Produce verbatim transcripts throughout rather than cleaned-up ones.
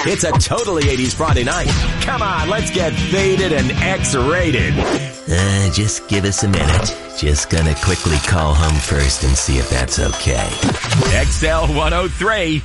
It's a totally eighties Friday night. Come on, let's get faded and X-rated. Uh, just give us a minute. Just gonna quickly call home first and see if that's okay. X L one oh three.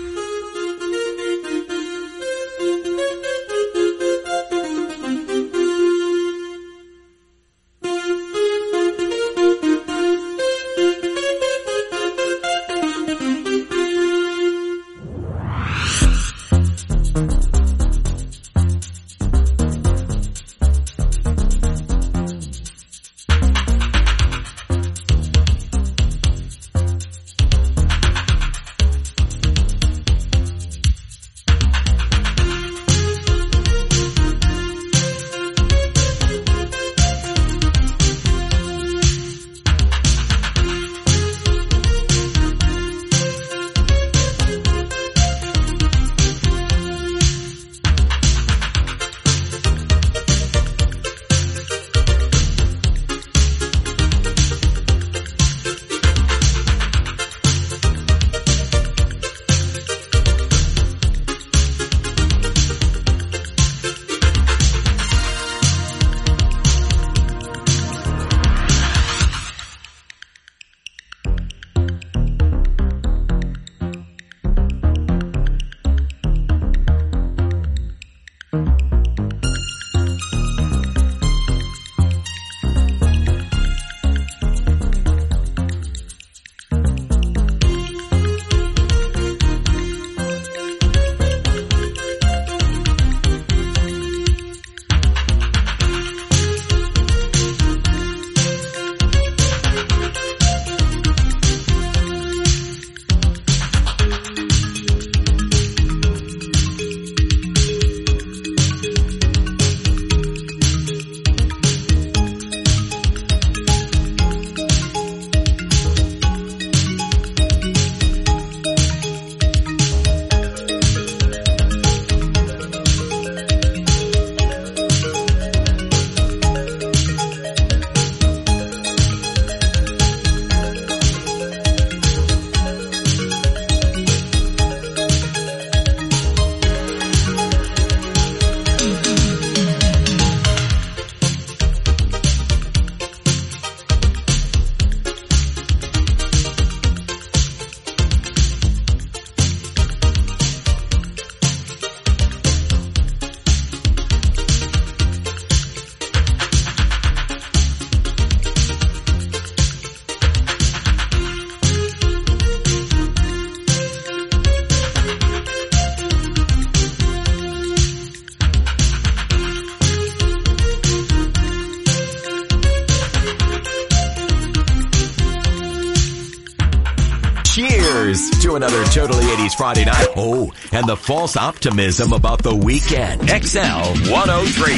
Cheers to another totally eighties Friday night. Oh, and the false optimism about the weekend. X L one oh three.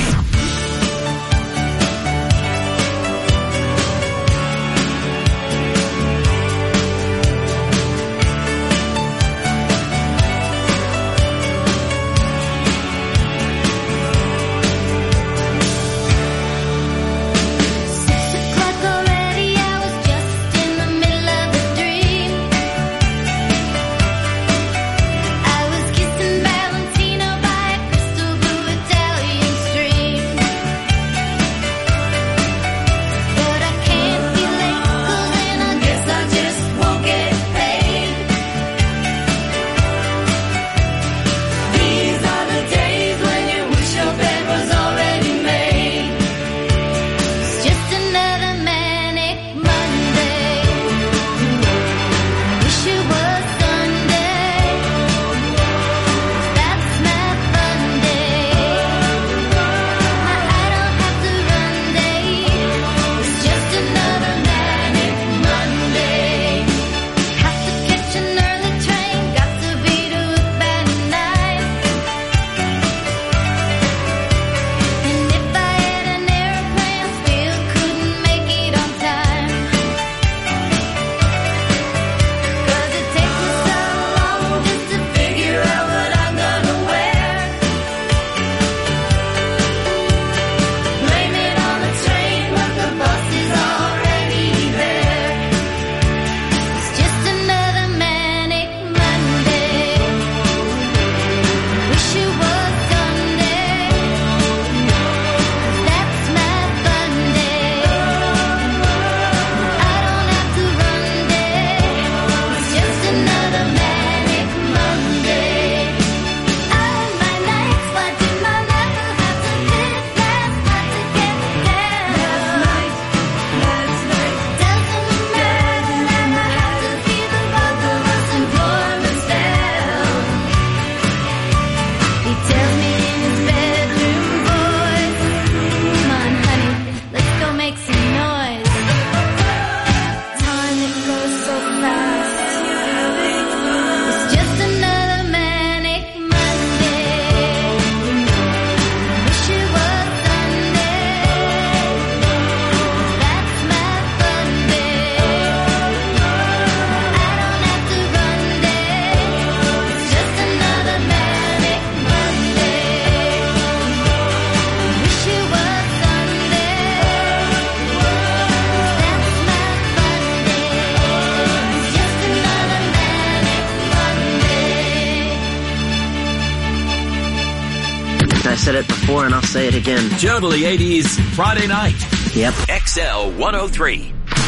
I was kissing Valentino by a crystal blue Italian stream. said it before and I'll say it again. Totally eighties Friday night. Yep. X L one oh three.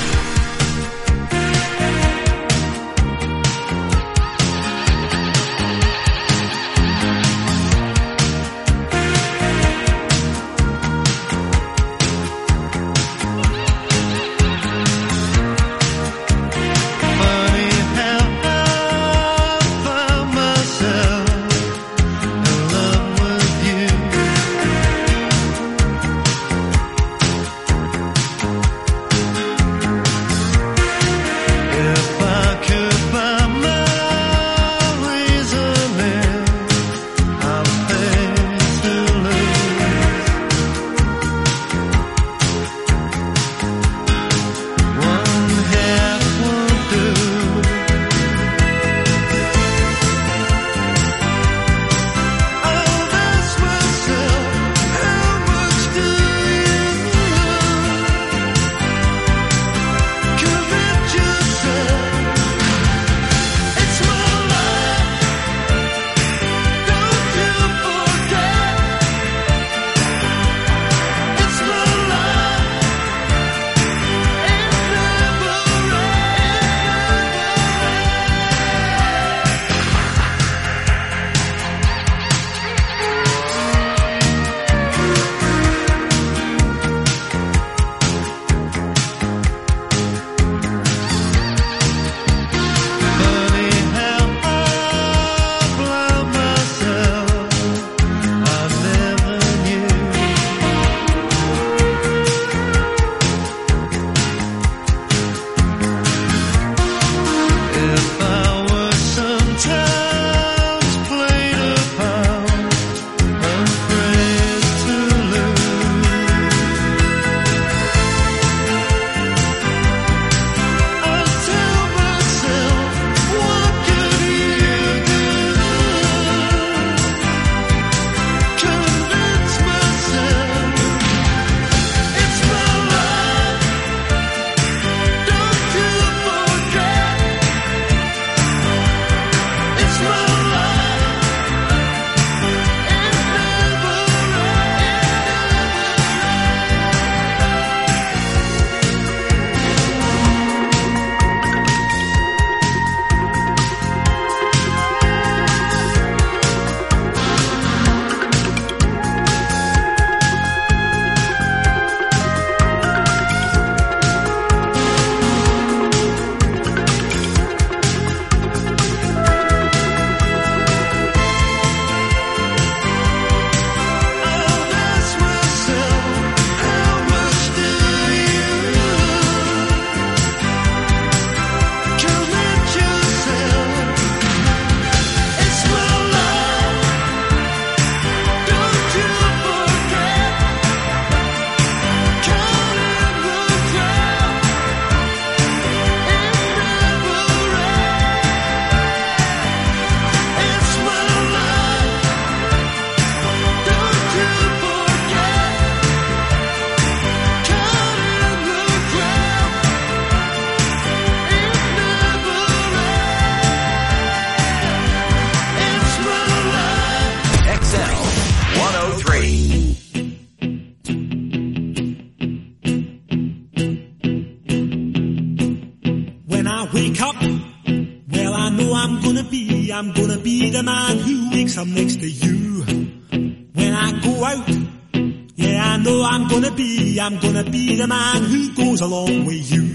I'm gonna be the man who wakes up next to you. When I go out, yeah, I know I'm gonna be, I'm gonna be the man who goes along with you.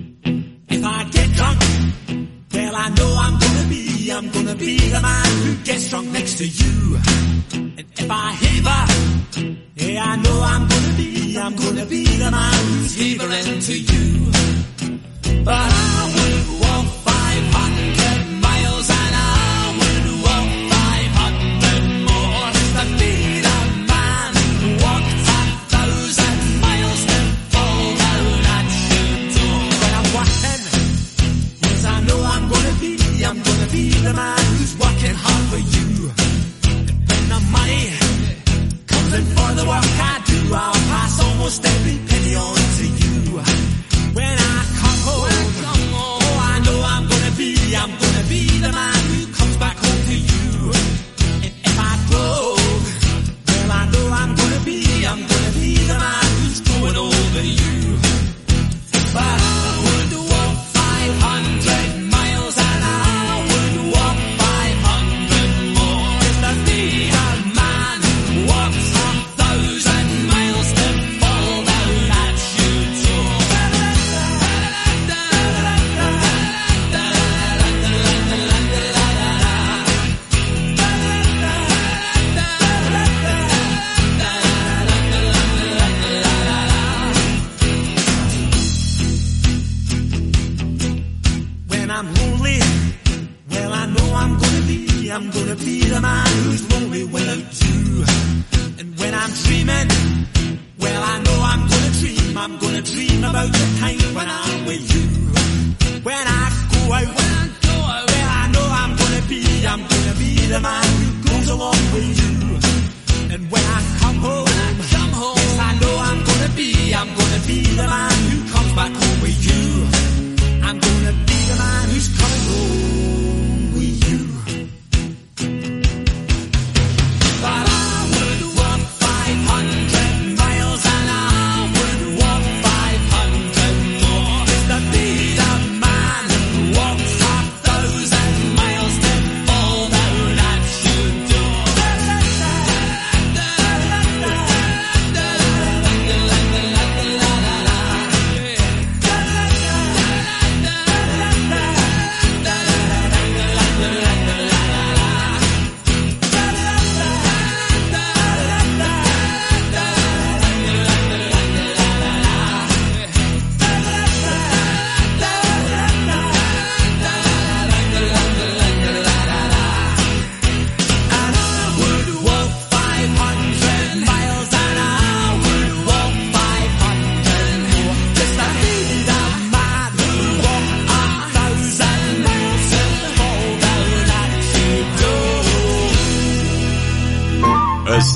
If I get drunk, well, I know I'm gonna be, I'm gonna be the man who gets drunk next to you. And if I haver, yeah, I know I'm gonna be, I'm gonna be the man who's havering to you. But I would walk five hundred miles and I would walk five hundred more to be the man who walked a thousand miles to fall down at your door. When I'm walking, yes, I know I'm gonna be, I'm gonna be the man who's working hard for you. And when the money comes in for the work I do, I'll pass almost every penny on to you. When I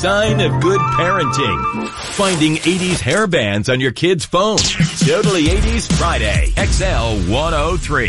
sign of good parenting. Finding eighties hair bands on your kid's phone. Totally eighties Friday. X L one oh three.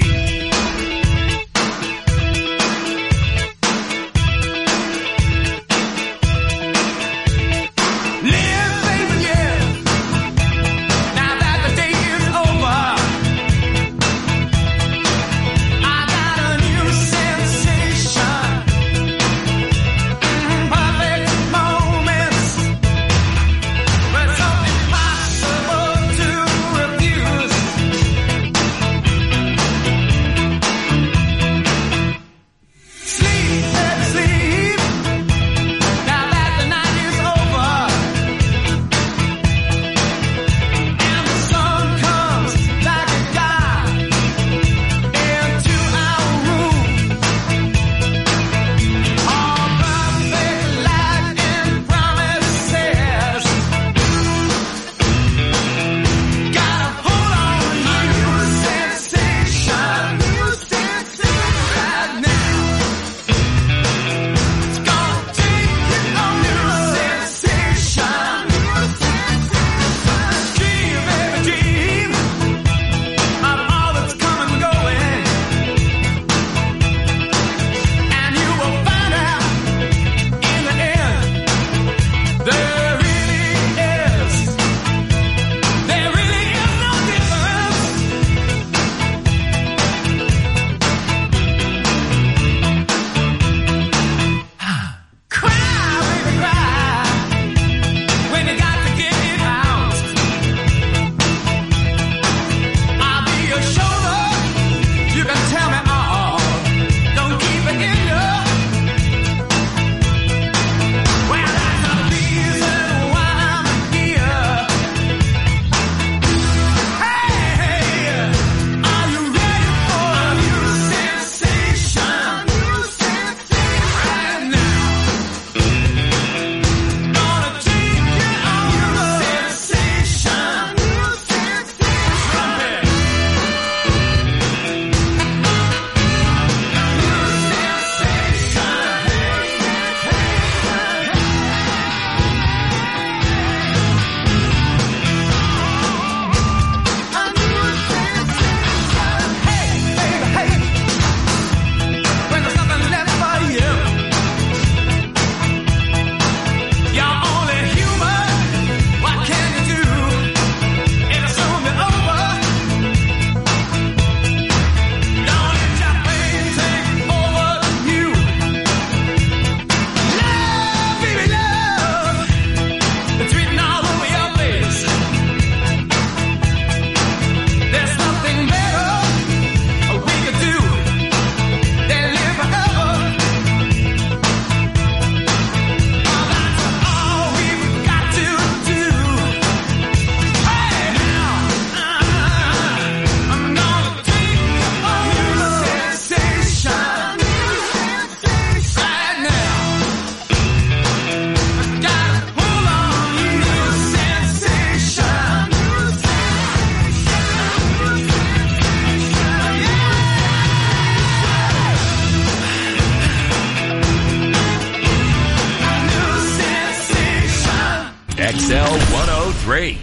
X L one oh three.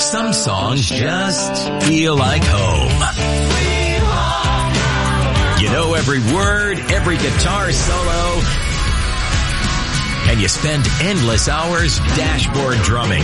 Some songs just feel like home. You know every word, every guitar solo, and you spend endless hours dashboard drumming.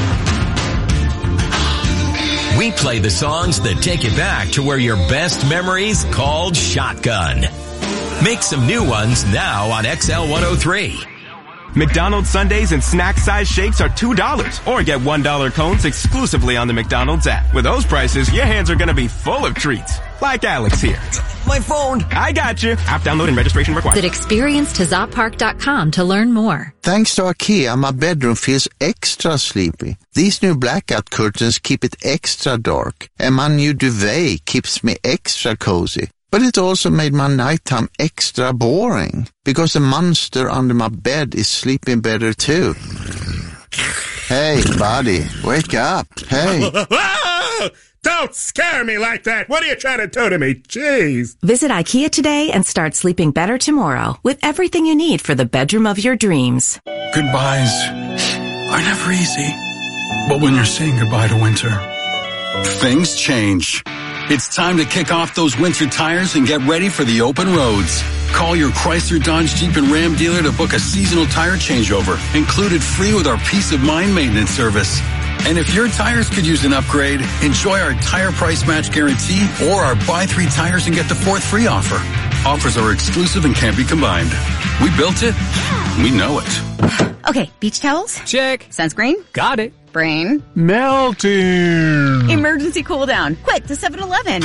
We play the songs that take you back to where your best memories called shotgun. Make some new ones now on X L one oh three. McDonald's sundaes and snack-sized shakes are two dollars. Or get one dollar cones exclusively on the McDonald's app. With those prices, your hands are going to be full of treats. Like Alex here. My phone. I got you. App download and registration required. Visit experience tazza park dot com to learn more. Thanks to IKEA, my bedroom feels extra sleepy. These new blackout curtains keep it extra dark. And my new duvet keeps me extra cozy. But it also made my nighttime extra boring, because the monster under my bed is sleeping better too. Hey, buddy, wake up. Hey. Don't scare me like that. What are you trying to do to me? Jeez. Visit IKEA today and start sleeping better tomorrow with everything you need for the bedroom of your dreams. Goodbyes are never easy. But when you're saying goodbye to winter, things change. It's time to kick off those winter tires and get ready for the open roads. Call your Chrysler, Dodge, Jeep, and Ram dealer to book a seasonal tire changeover, included free with our Peace of Mind maintenance service. And if your tires could use an upgrade, enjoy our tire price match guarantee or our buy three tires and get the fourth free offer. Offers are exclusive and can't be combined. We built it. We know it. Okay, beach towels? Check. Sunscreen? Got it. Brain? Melting. Emergency cool down. Quick to seven eleven.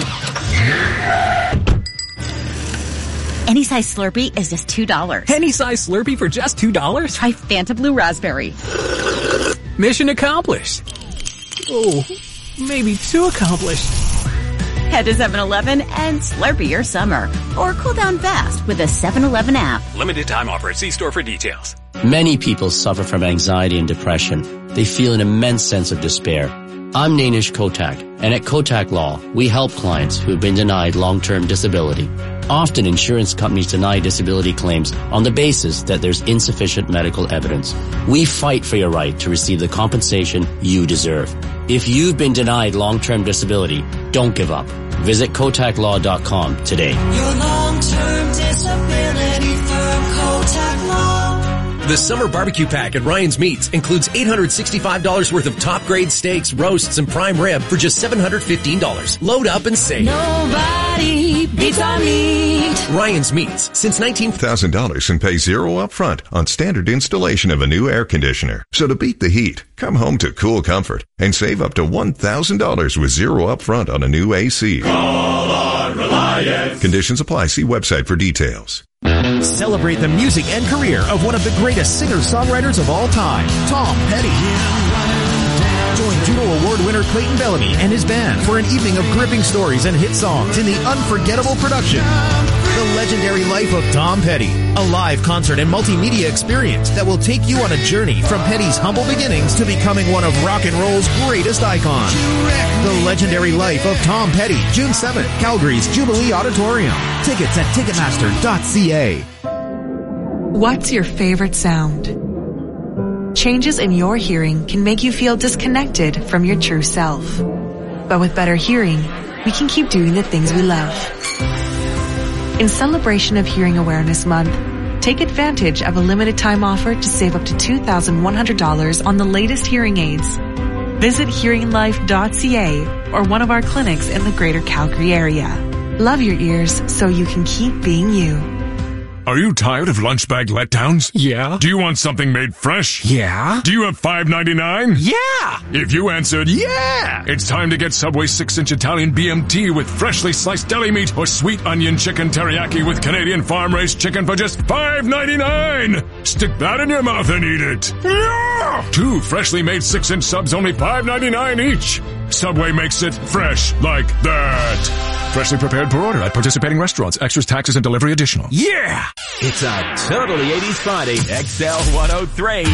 Any size Slurpee is just two dollars. Any size Slurpee for just two dollars? Try Fanta Blue Raspberry. Mission accomplished. Oh, maybe too accomplished. Head to seven eleven and Slurpee your summer. Or cool down fast with a seven eleven app. Limited time offer. See store for details. Many people suffer from anxiety and depression. They feel an immense sense of despair. I'm Nainish Kotak, and at Kotak Law, we help clients who have been denied long-term disability. Often insurance companies deny disability claims on the basis that there's insufficient medical evidence. We fight for your right to receive the compensation you deserve. If you've been denied long-term disability, don't give up. Visit kotak law dot com today. Your long-term disability firm, Kotak Law. The Summer Barbecue Pack at Ryan's Meats includes eight hundred sixty-five dollars worth of top-grade steaks, roasts, and prime rib for just seven hundred fifteen dollars. Load up and save. Nobody beats our meat. Ryan's Meats, since nineteen... one thousand dollars and pay zero up front on standard installation of a new air conditioner. So to beat the heat, come home to cool comfort and save up to one thousand dollars with zero up front on a new A C. Call on Reliance. Conditions apply. See website for details. Celebrate the music and career of one of the greatest singer-songwriters of all time, Tom Petty. Join Juno Award winner Clayton Bellamy and his band for an evening of gripping stories and hit songs in the unforgettable production, The Legendary Life of Tom Petty, a live concert and multimedia experience that will take you on a journey from Petty's humble beginnings to becoming one of rock and roll's greatest icons. The Legendary Life of Tom Petty, June seventh, Calgary's Jubilee Auditorium. Tickets at ticketmaster dot c a. What's your favorite sound? Changes in your hearing can make you feel disconnected from your true self. But with better hearing, we can keep doing the things we love. In celebration of Hearing Awareness Month, take advantage of a limited time offer to save up to two thousand one hundred dollars on the latest hearing aids. Visit hearing life dot c a or one of our clinics in the greater Calgary area. Love your ears so you can keep being you. Are you tired of lunch bag letdowns? Yeah. Do you want something made fresh? Yeah. Do you have five ninety-nine? Yeah. If you answered yeah, it's time to get Subway six inch Italian B M T with freshly sliced deli meat or sweet onion chicken teriyaki with Canadian farm-raised chicken for just five ninety-nine. Stick that in your mouth and eat it. Yeah. Two freshly made six inch subs, only five ninety-nine each. Subway makes it fresh like that. Freshly prepared per order at participating restaurants. Extras, taxes, and delivery additional. Yeah! It's a totally eighties Friday, X L one oh three.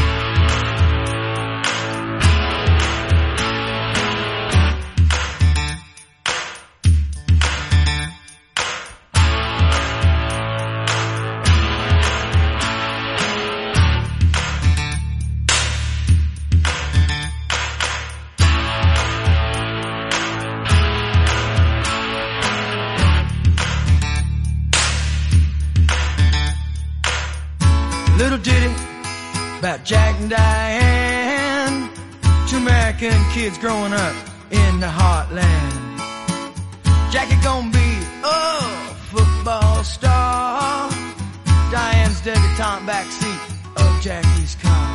about Jack and Diane, two American kids growing up in the heartland. Jackie gonna be a football star, Diane's debutante backseat of Jackie's car.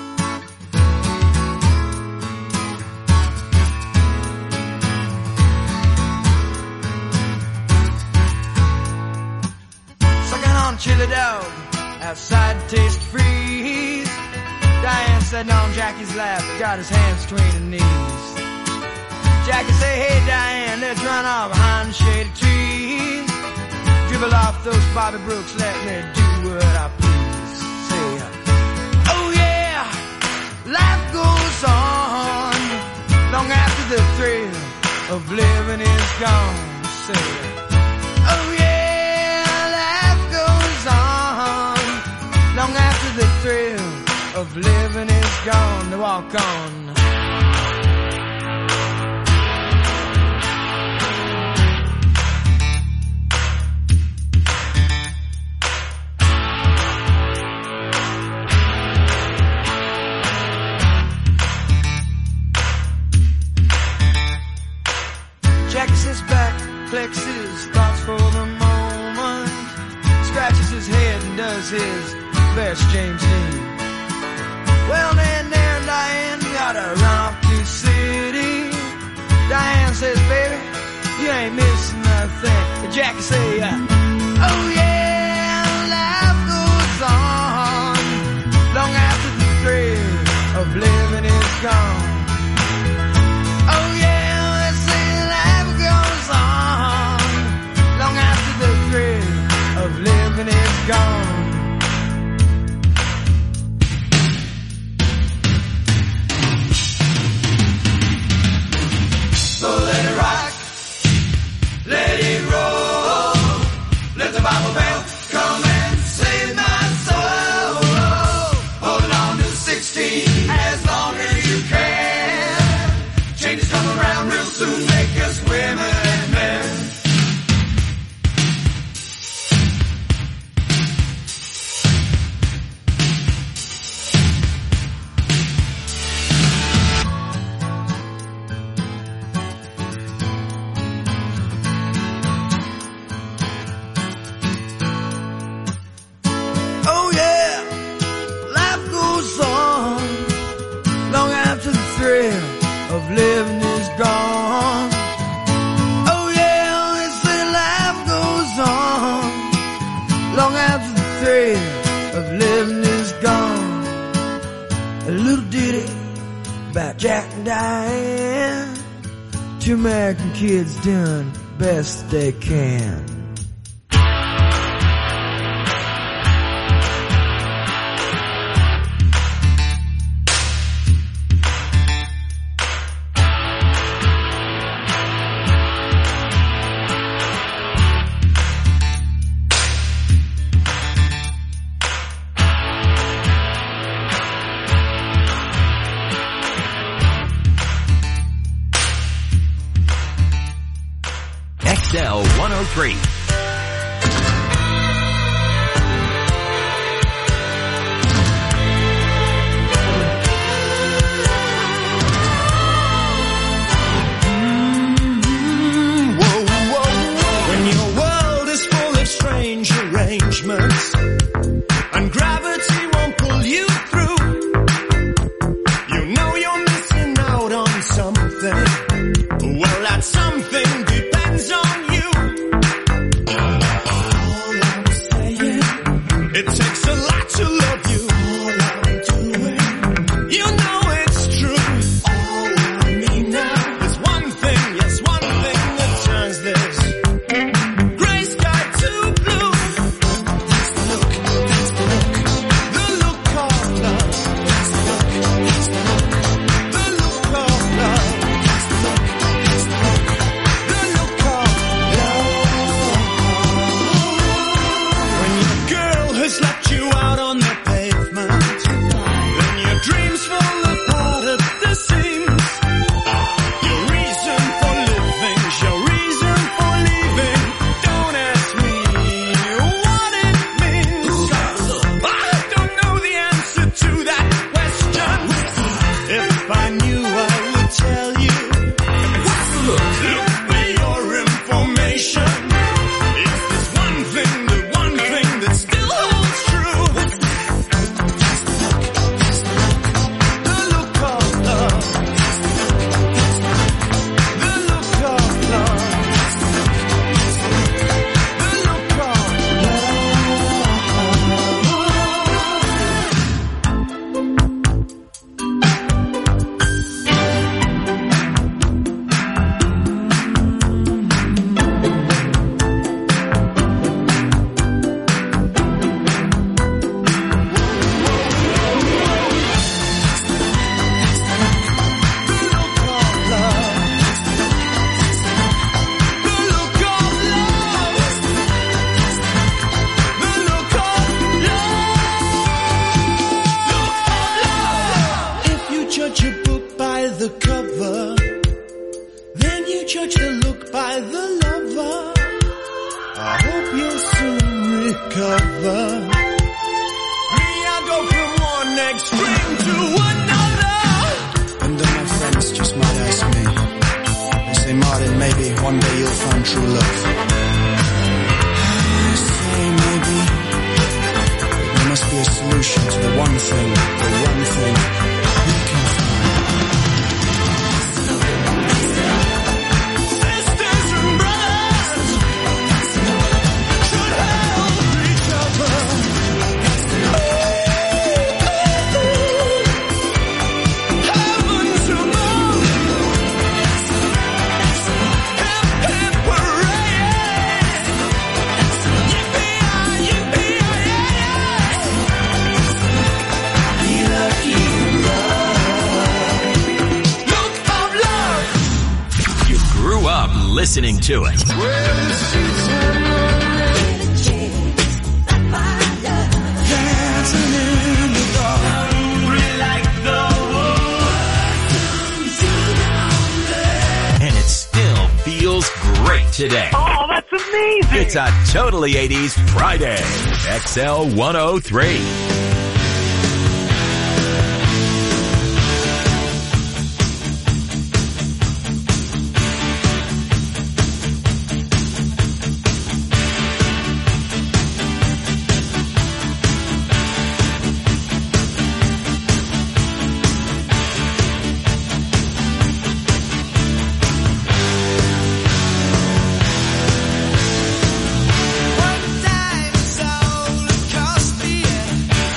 Sucking on chili dog outside the Taste Freeze, Diane sitting on Jackie's lap, got his hands between her knees. Jackie say, hey Diane, let's run off behind the shady trees, dribble off those Bobby Brooks, let me do what I please. Say, oh yeah, life goes on long after the thrill of living is gone. Say, oh yeah, life goes on long after the thrill of living is gone. To walk on. Jackie sits back, collects his thoughts for the moment, scratches his head and does his best James Dean. Well, then there, Diane, gotta run off to the city. Diane says, baby, you ain't missing nothing. Jackie say, uh, oh yeah, life goes on long after the thrill of living is gone. Oh yeah, let's say life goes on long after the thrill of living is gone. So let it rock, let it roll, let the Bible bell come and save my soul. Hold on to sixteen as long as you can. Changes come around real soon, make us women and men. Oh yeah, life goes on long after the thrill of living is gone. Oh yeah, they say life goes on long after the thrill of living is gone. A little ditty about Jack and Diane, two American kids doing best they can. X L one oh three. When your world is full of strange arrangements and gravity won't pull you through, you know you're missing out on something. Well, that something depends on you. recover. Me, I go from one extreme to another. And then my friends just might ask me, they say, Martin, maybe one day you'll find true love. I say maybe, but there must be a solution to the one thing, the one thing we can find. Sisters and brothers should help each other. Heavens above, hip hip hooray! Yippee-yi, yippee-yi-yi! Lucky love, look of love. You grew up listening to it. And it still feels great today. Oh, that's amazing! It's a Totally eighties Friday. X L one oh three. One time soul across the air.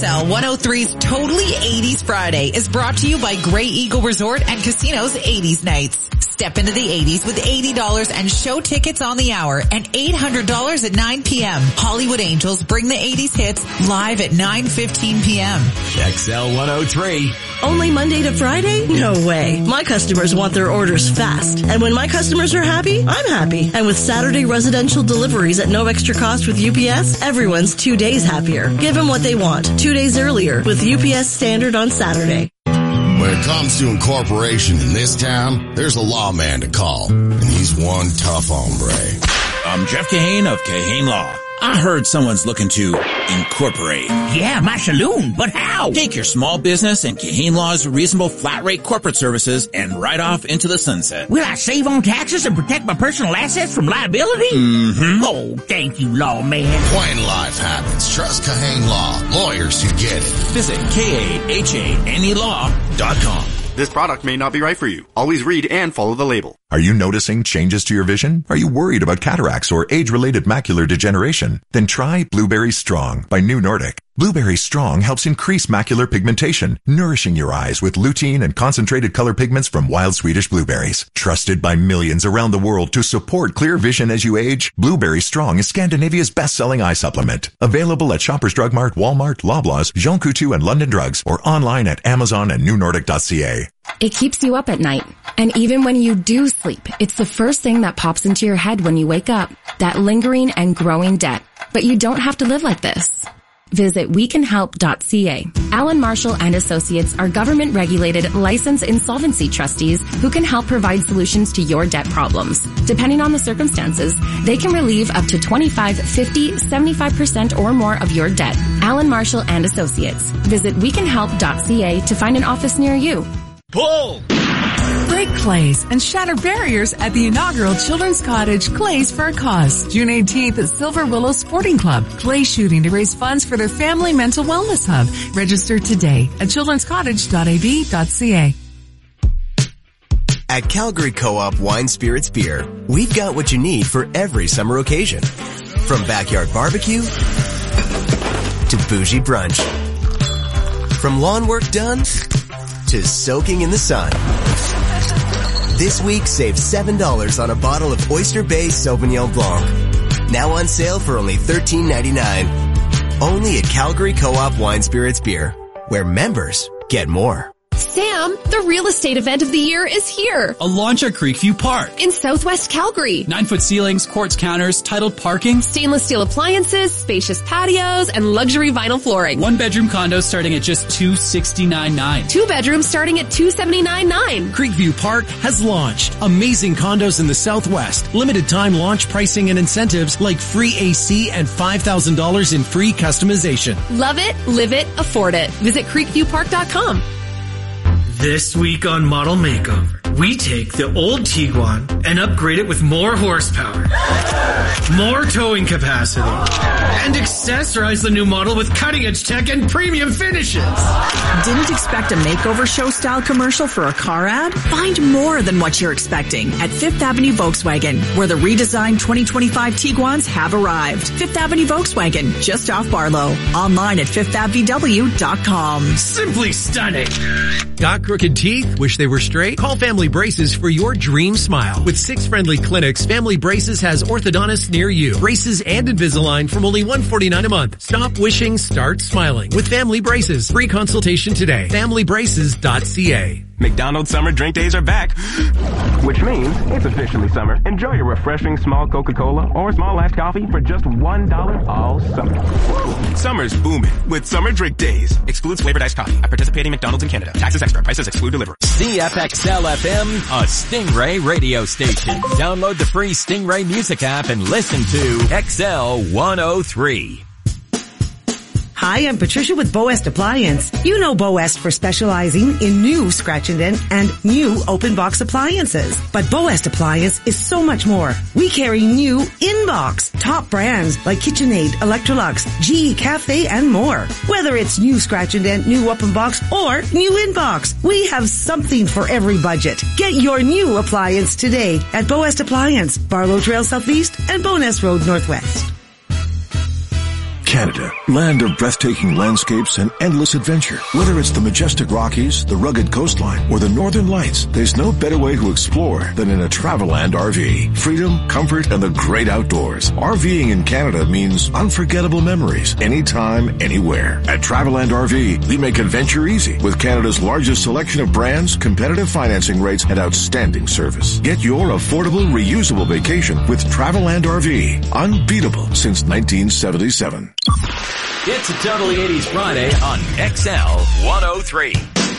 L one oh three's Totally eighties Friday is brought to you by Grey Eagle Resort and Casino's eighties Nights. Step into the eighties with eighty dollars and show tickets on the hour and eight hundred dollars at nine p.m. Hollywood Angels bring the eighties hits live at nine fifteen p.m. X L one oh three. Only Monday to Friday? No way. My customers want their orders fast. And when my customers are happy, I'm happy. And with Saturday residential deliveries at no extra cost with U P S, everyone's two days happier. Give them what they want, two days earlier with U P S Standard on Saturday. When it comes to incorporation in this town, there's a lawman to call, and he's one tough hombre. I'm Jeff Kahane of Kahane Law. I heard someone's looking to incorporate. Yeah, my saloon, but how? Take your small business and Kahane Law's reasonable flat rate corporate services and ride off into the sunset. Will I save on taxes and protect my personal assets from liability? Mm-hmm. Oh, thank you, lawman. When life happens, trust Kahane Law. Lawyers who get it. Visit K A H A N E law dot com. This product may not be right for you. Always read and follow the label. Are you noticing changes to your vision? Are you worried about cataracts or age-related macular degeneration? Then try Blueberry Strong by New Nordic. Blueberry Strong helps increase macular pigmentation, nourishing your eyes with lutein and concentrated color pigments from wild Swedish blueberries. Trusted by millions around the world to support clear vision as you age, Blueberry Strong is Scandinavia's best-selling eye supplement. Available at Shoppers Drug Mart, Walmart, Loblaws, Jean Coutu, and London Drugs, or online at Amazon and new nordic dot c a. It keeps you up at night. And even when you do sleep, it's the first thing that pops into your head when you wake up. That lingering and growing debt. But you don't have to live like this. Visit we can help dot c a. Allen Marshall and Associates are government-regulated, licensed insolvency trustees who can help provide solutions to your debt problems. Depending on the circumstances, they can relieve up to twenty-five, fifty, seventy-five percent or more of your debt. Allen Marshall and Associates. Visit we can help dot c a to find an office near you. Pull! Break clays and shatter barriers at the inaugural Children's Cottage Clays for a Cause. June eighteenth at Silver Willow Sporting Club. Clay shooting to raise funds for their family mental wellness hub. Register today at children's cottage dot a b dot c a. At Calgary Co-op Wine Spirits Beer, we've got what you need for every summer occasion. From backyard barbecue to bougie brunch. From lawn work done to soaking in the sun. This week, save seven dollars on a bottle of Oyster Bay Sauvignon Blanc. Now on sale for only thirteen ninety-nine. Only at Calgary Co-op Wine Spirits Beer, where members get more. Sam, the real estate event of the year is here. A launch at Creekview Park. In Southwest Calgary. Nine-foot ceilings, quartz counters, titled parking. Stainless steel appliances, spacious patios, and luxury vinyl flooring. One-bedroom condos starting at just two hundred sixty-nine thousand nine hundred dollars. Two bedrooms starting at two hundred seventy-nine thousand nine hundred dollars. Creekview Park has launched. Amazing condos in the Southwest. Limited time launch pricing and incentives like free A C and five thousand dollars in free customization. Love it, live it, afford it. Visit creekview park dot com. This week on Model Makeover, we take the old Tiguan and upgrade it with more horsepower, more towing capacity, and accessorize the new model with cutting-edge tech and premium finishes. Didn't expect a makeover show-style commercial for a car ad? Find more than what you're expecting at Fifth Avenue Volkswagen, where the redesigned twenty twenty-five Tiguans have arrived. Fifth Avenue Volkswagen, just off Barlow. Online at fifth av v w dot com. Simply stunning. Got crooked teeth? Wish they were straight? Call Family Braces for your dream smile. With six friendly clinics, Family Braces has orthodontists near you. Braces and Invisalign from only one hundred forty-nine dollars a month. Stop wishing, start smiling with Family Braces. Free consultation today. family braces dot c a. McDonald's summer drink days are back, which means it's officially summer. Enjoy your refreshing small Coca-Cola or small iced coffee for just one dollar all summer. Summer's booming with summer drink days. Excludes flavored iced coffee at participating McDonald's in Canada. Taxes extra. Prices exclude delivery. C F X L F M, a Stingray radio station. Download the free Stingray music app and listen to X L one oh three. Hi, I'm Patricia with Boest Appliance. You know Boest for specializing in new scratch and dent and new open box appliances. But Boest Appliance is so much more. We carry new in-box, top brands like KitchenAid, Electrolux, G E Cafe, and more. Whether it's new scratch and dent, new open box, or new in-box, we have something for every budget. Get your new appliance today at Boest Appliance, Barlow Trail Southeast and Bowness Road Northwest. Canada, land of breathtaking landscapes and endless adventure. Whether it's the majestic Rockies, the rugged coastline, or the Northern Lights, there's no better way to explore than in a Traveland R V. Freedom, comfort, and the great outdoors. RVing in Canada means unforgettable memories, anytime, anywhere. At Traveland R V, we make adventure easy with Canada's largest selection of brands, competitive financing rates, and outstanding service. Get your affordable, reusable vacation with Traveland R V. Unbeatable since nineteen seventy-seven. It's a Totally eighties Friday on X L one oh three.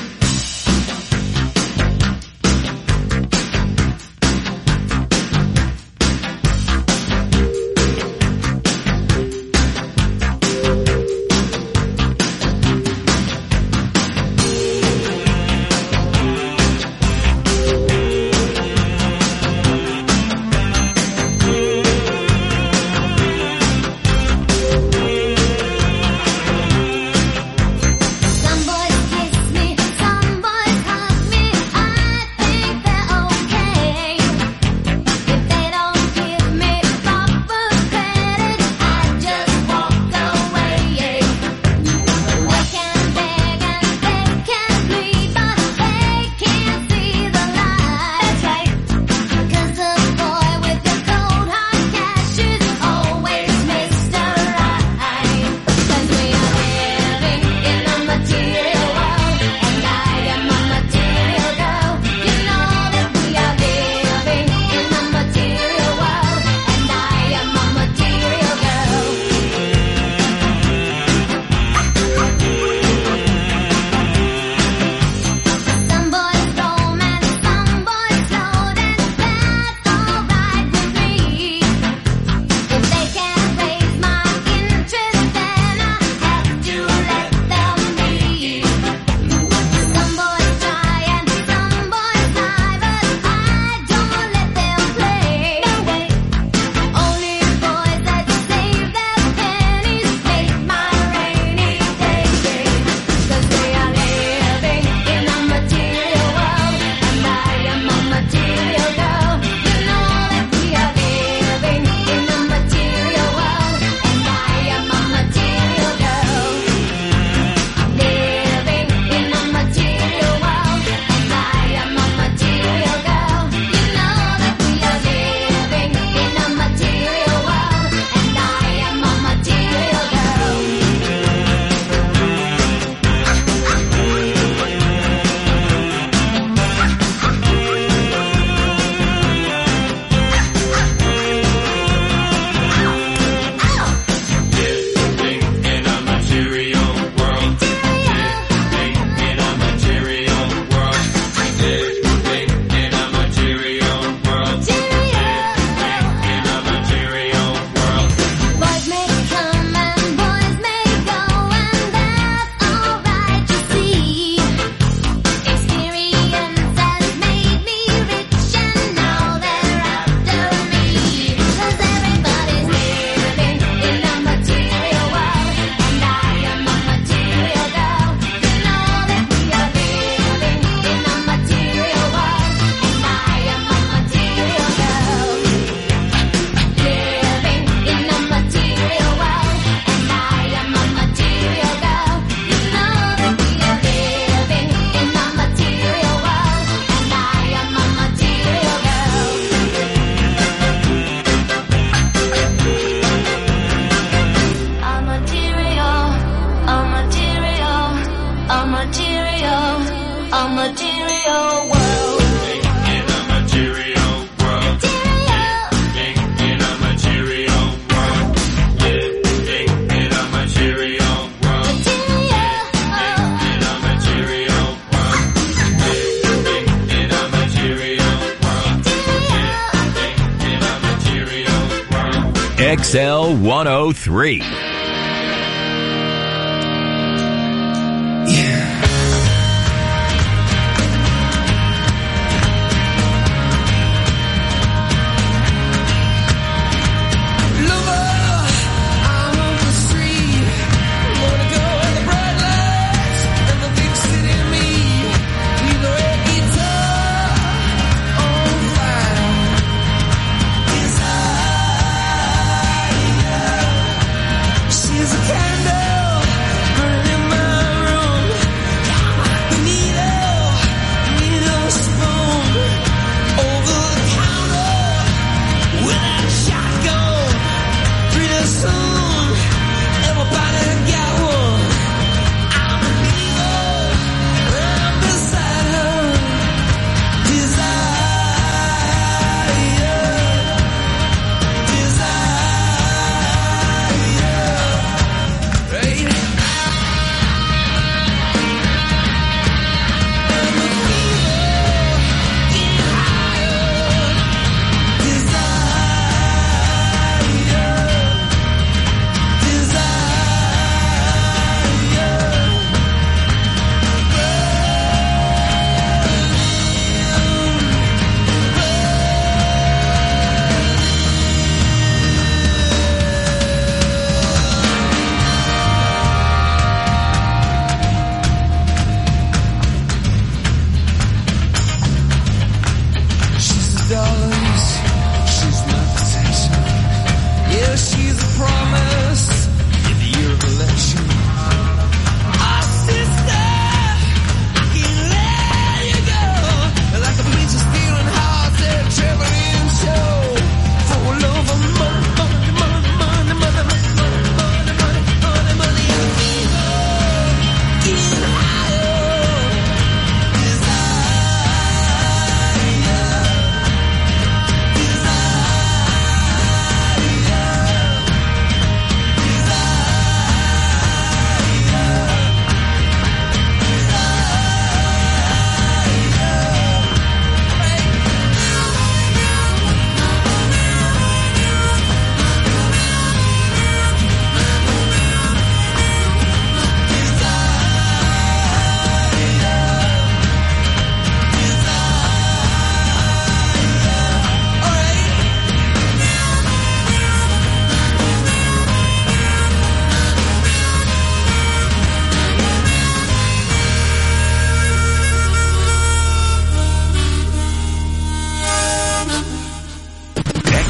X L one oh three.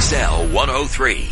X L one oh three.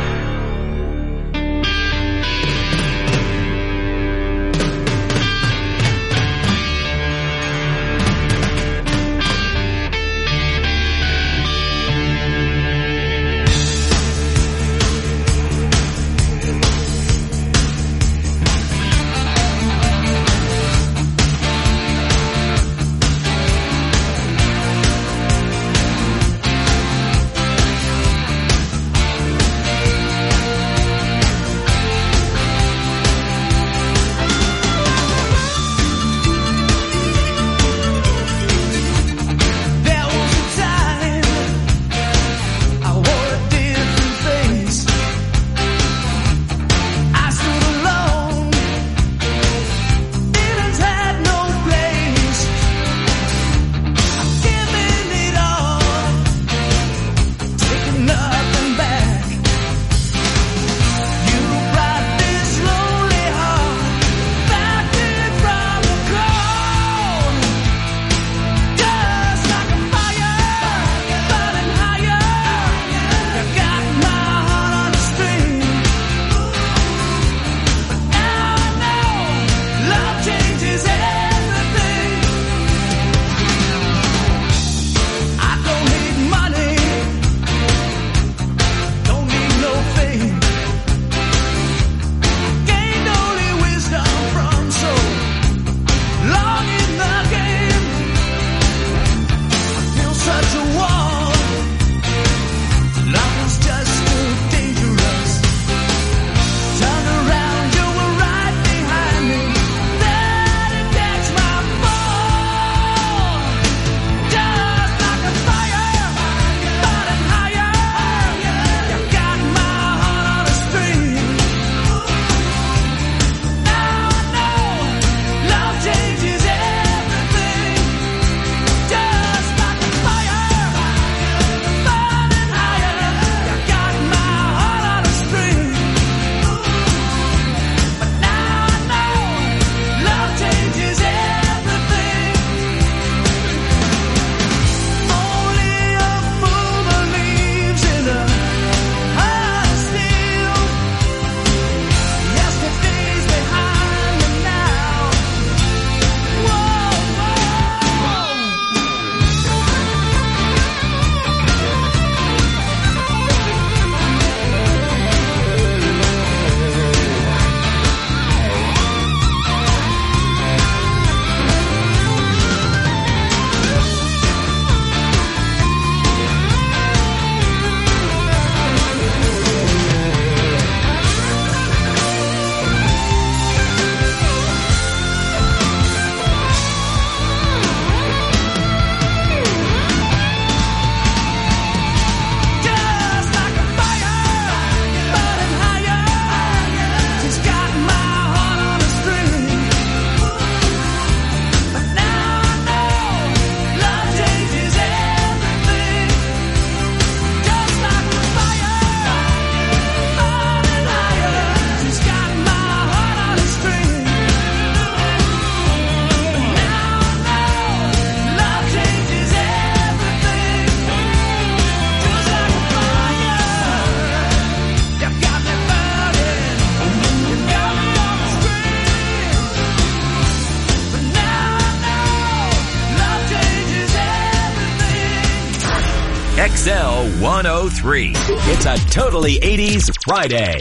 X L one oh three. It's a totally eighties Friday.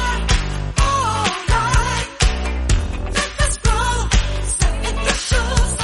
Shoes.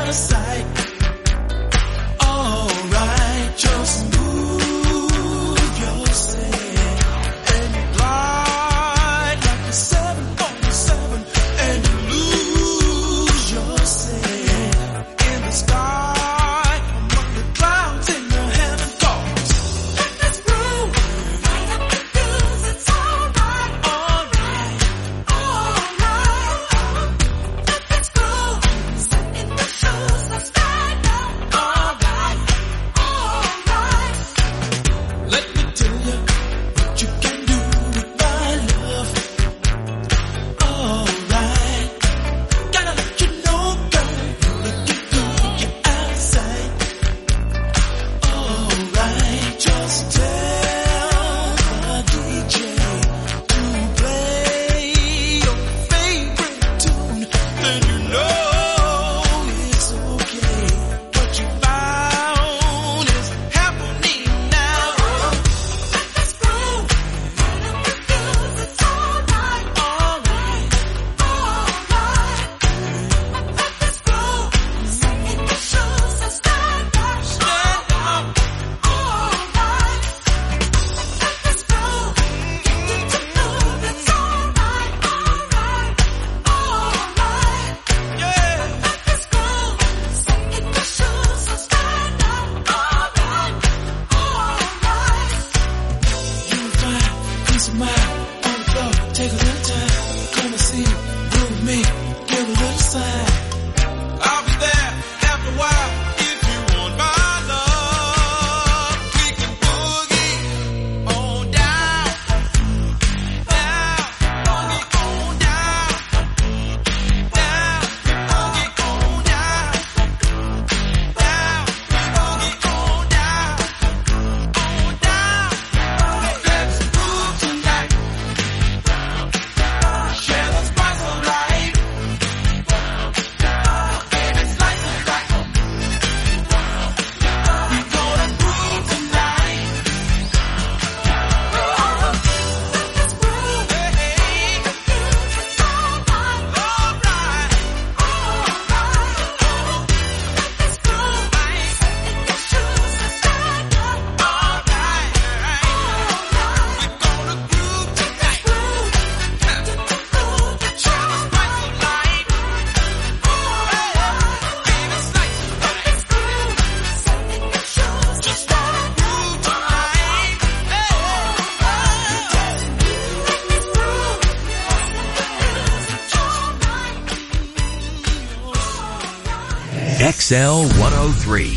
X L one oh three.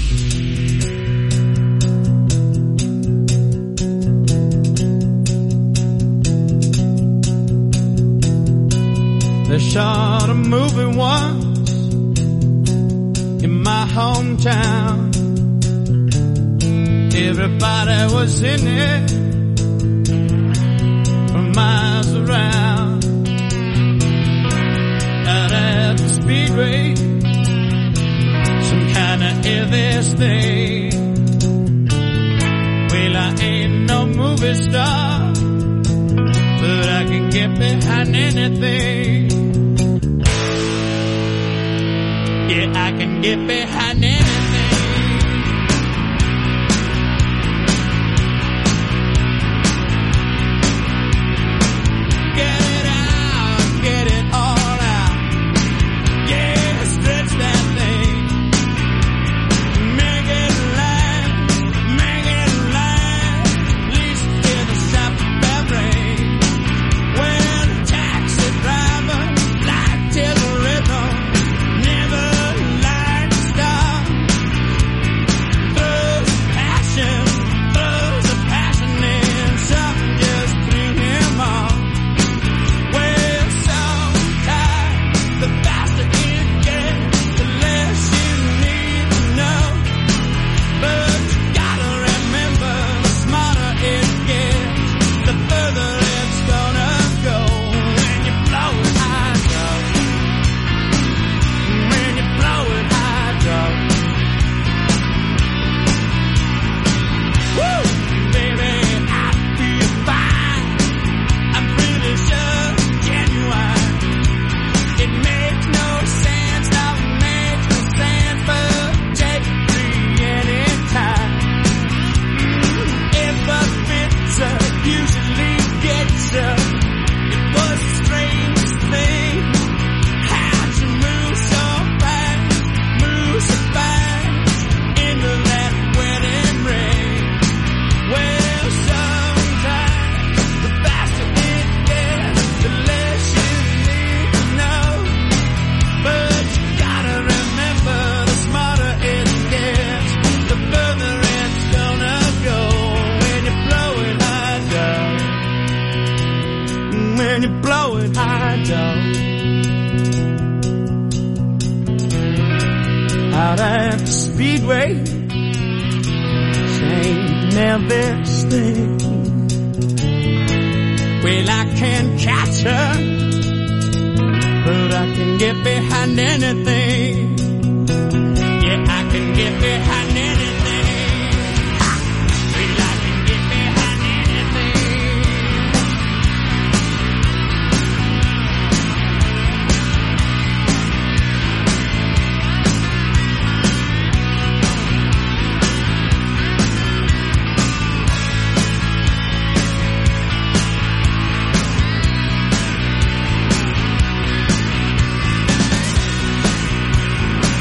They shot a movie once in my hometown. Everybody was in it from miles around. Out at the speedway, some kind of Elvis thing. Well, I ain't no movie star, but I can get behind anything. Yeah, I can get behind anything. Get it out, get it all out. Yeah, stretch that thing. Make it last, make it last. At least hear the sound of that rain. When a taxi driver light till the rhythm, never light to stop. out at the speedway, saying Elvis thing. Well, I can't catch her, but I can get behind anything.